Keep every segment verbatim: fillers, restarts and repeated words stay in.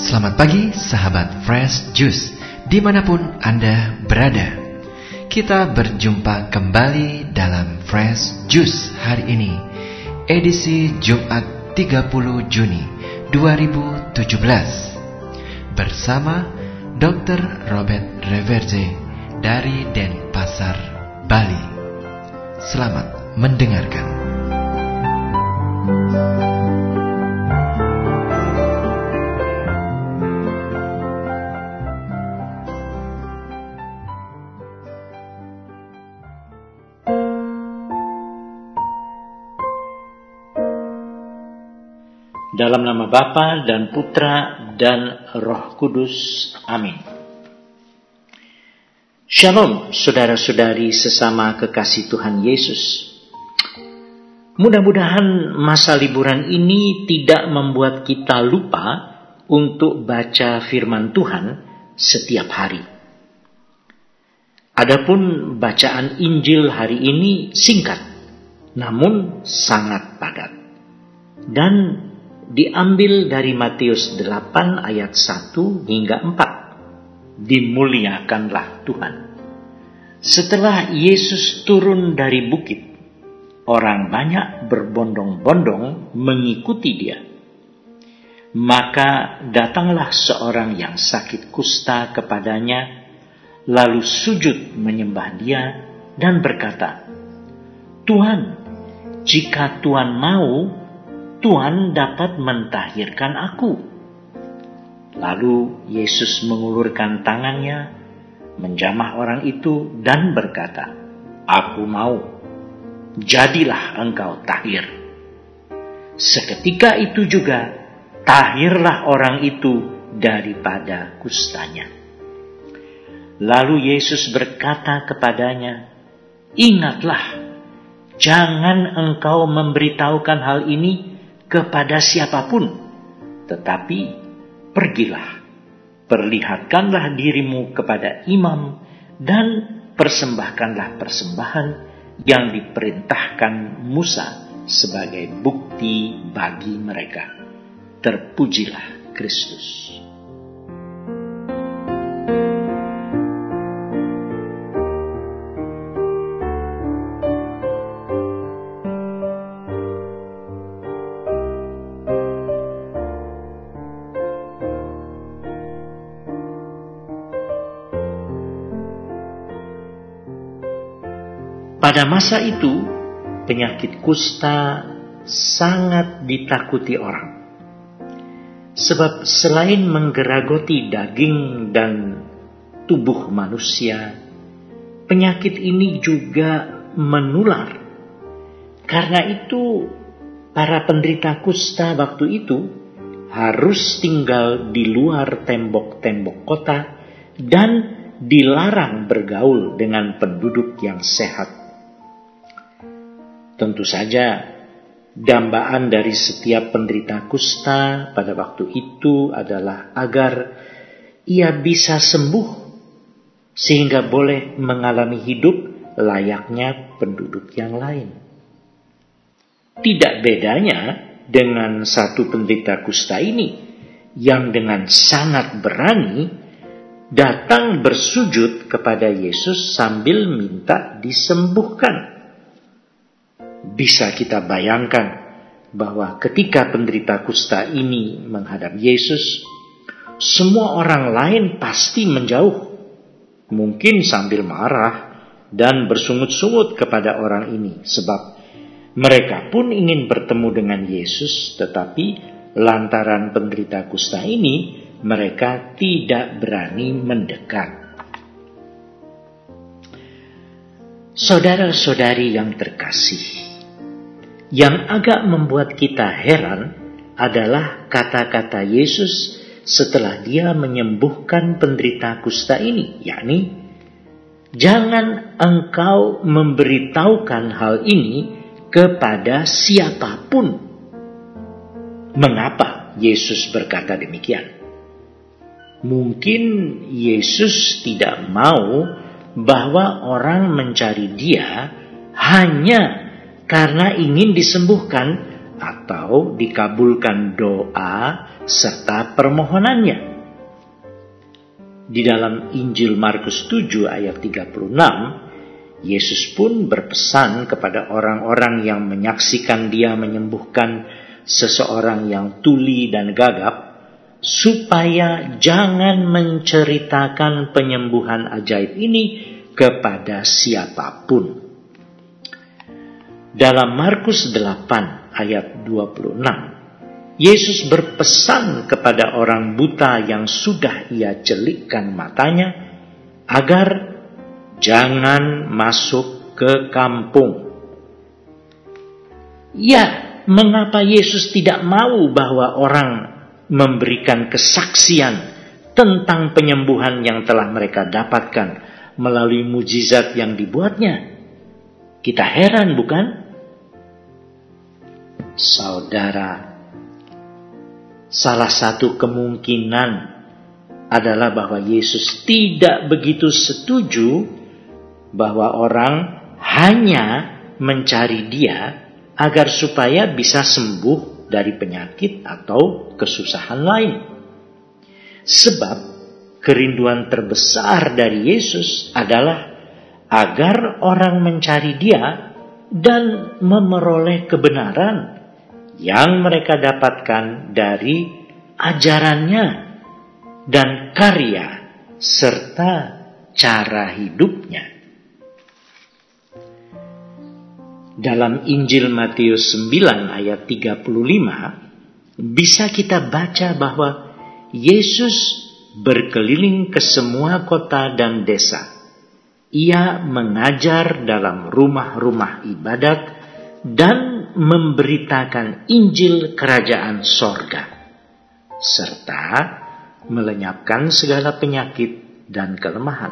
Selamat pagi sahabat Fresh Juice, dimanapun Anda berada. Kita berjumpa kembali dalam Fresh Juice hari ini, edisi Jumat tiga puluh Juni dua ribu tujuh belas, bersama dokter Robert Reverje dari Denpasar, Bali. Selamat mendengarkan. Dalam nama Bapa dan Putra dan Roh Kudus. Amin. Shalom saudara-saudari sesama kekasih Tuhan Yesus. Mudah-mudahan masa liburan ini tidak membuat kita lupa untuk baca firman Tuhan setiap hari. Adapun bacaan Injil hari ini singkat, namun sangat padat. Dan diambil dari Matius delapan ayat satu hingga empat. Dimuliakanlah Tuhan. Setelah Yesus turun dari bukit, orang banyak berbondong-bondong mengikuti dia. Maka datanglah seorang yang sakit kusta kepadanya, lalu sujud menyembah dia dan berkata, "Tuhan, jika Tuhan mau, Tuhan dapat mentahirkan aku." Lalu Yesus mengulurkan tangannya, menjamah orang itu dan berkata, "Aku mau, jadilah engkau tahir." Seketika itu juga tahirlah orang itu daripada kustanya. Lalu Yesus berkata kepadanya, "Ingatlah, jangan engkau memberitahukan hal ini kepada siapapun, tetapi pergilah, perlihatkanlah dirimu kepada imam dan persembahkanlah persembahan yang diperintahkan Musa sebagai bukti bagi mereka." Terpujilah Kristus. Pada masa itu, penyakit kusta sangat ditakuti orang. Sebab selain menggeragoti daging dan tubuh manusia, penyakit ini juga menular. Karena itu, para penderita kusta waktu itu harus tinggal di luar tembok-tembok kota dan dilarang bergaul dengan penduduk yang sehat. Tentu saja, dambaan dari setiap penderita kusta pada waktu itu adalah agar ia bisa sembuh sehingga boleh mengalami hidup layaknya penduduk yang lain. Tidak bedanya dengan satu penderita kusta ini yang dengan sangat berani datang bersujud kepada Yesus sambil minta disembuhkan. Bisa kita bayangkan bahwa ketika penderita kusta ini menghadap Yesus, semua orang lain pasti menjauh, mungkin sambil marah dan bersungut-sungut kepada orang ini, sebab mereka pun ingin bertemu dengan Yesus, tetapi lantaran penderita kusta ini, mereka tidak berani mendekat. Saudara-saudari yang terkasih, yang agak membuat kita heran adalah kata-kata Yesus setelah dia menyembuhkan penderita kusta ini, yakni, "Jangan engkau memberitahukan hal ini kepada siapapun." Mengapa Yesus berkata demikian? Mungkin Yesus tidak mau bahwa orang mencari dia hanya karena ingin disembuhkan atau dikabulkan doa serta permohonannya. Di dalam Injil Markus tujuh ayat tiga puluh enam, Yesus pun berpesan kepada orang-orang yang menyaksikan Dia menyembuhkan seseorang yang tuli dan gagap, supaya jangan menceritakan penyembuhan ajaib ini kepada siapapun. Dalam Markus delapan ayat dua puluh enam, Yesus berpesan kepada orang buta yang sudah Ia celikkan matanya agar jangan masuk ke kampung. Ya, mengapa Yesus tidak mau bahwa orang memberikan kesaksian tentang penyembuhan yang telah mereka dapatkan melalui mujizat yang dibuatnya? Kita heran, bukan? Saudara, salah satu kemungkinan adalah bahwa Yesus tidak begitu setuju bahwa orang hanya mencari Dia agar supaya bisa sembuh dari penyakit atau kesusahan lain. Sebab kerinduan terbesar dari Yesus adalah agar orang mencari Dia dan memeroleh kebenaran yang mereka dapatkan dari ajarannya dan karya serta cara hidupnya. Dalam Injil Matius sembilan ayat tiga puluh lima, bisa kita baca bahwa Yesus berkeliling ke semua kota dan desa. Ia mengajar dalam rumah-rumah ibadat dan memberitakan Injil Kerajaan Sorga, serta melenyapkan segala penyakit dan kelemahan.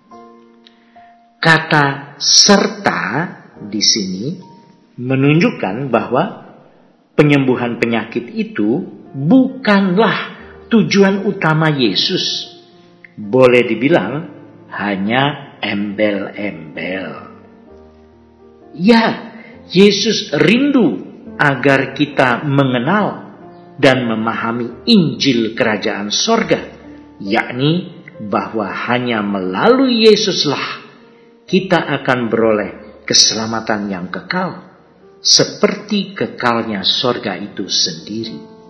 Kata serta di sini menunjukkan bahwa penyembuhan penyakit itu bukanlah tujuan utama Yesus. Boleh dibilang hanya embel-embel. Ya, Yesus rindu agar kita mengenal dan memahami Injil Kerajaan Sorga, yakni bahwa hanya melalui Yesuslah kita akan beroleh keselamatan yang kekal, seperti kekalnya sorga itu sendiri.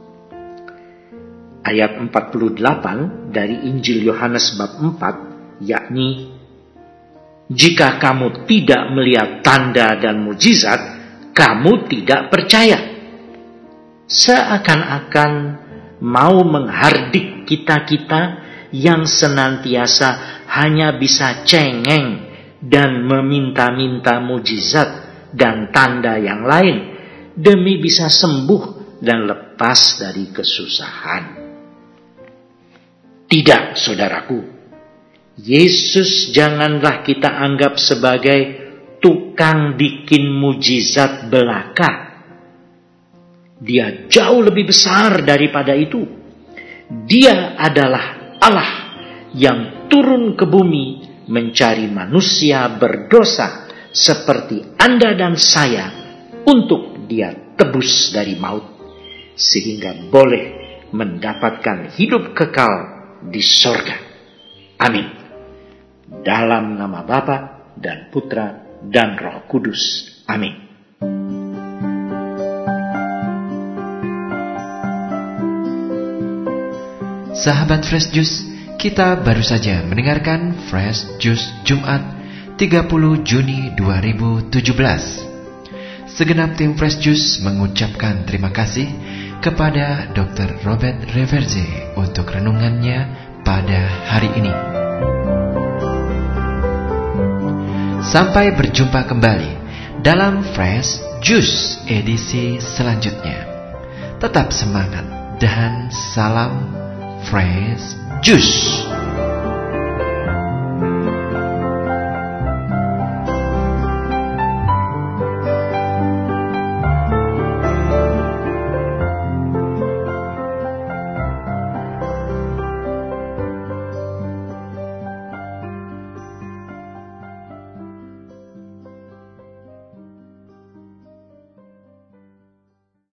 Ayat empat puluh delapan dari Injil Yohanes bab empat, yakni, jika kamu tidak melihat tanda dan mujizat, kamu tidak percaya. Seakan-akan mau menghardik kita-kita yang senantiasa hanya bisa cengeng dan meminta-minta mujizat dan tanda yang lain demi bisa sembuh dan lepas dari kesusahan. Tidak, saudaraku. Yesus janganlah kita anggap sebagai tukang bikin mujizat belaka. Dia jauh lebih besar daripada itu. Dia adalah Allah yang turun ke bumi mencari manusia berdosa seperti Anda dan saya untuk Dia tebus dari maut, sehingga boleh mendapatkan hidup kekal di sorga. Amin. Dalam nama Bapa dan Putra dan Roh Kudus. Amin. Sahabat Fresh Juice, kita baru saja mendengarkan Fresh Juice Jumat tiga puluh Juni dua ribu tujuh belas. Segenap tim Fresh Juice mengucapkan terima kasih kepada dokter Robert Reverze untuk renungannya pada hari ini. Sampai berjumpa kembali dalam Fresh Juice edisi selanjutnya. Tetap semangat dan salam Fresh Juice.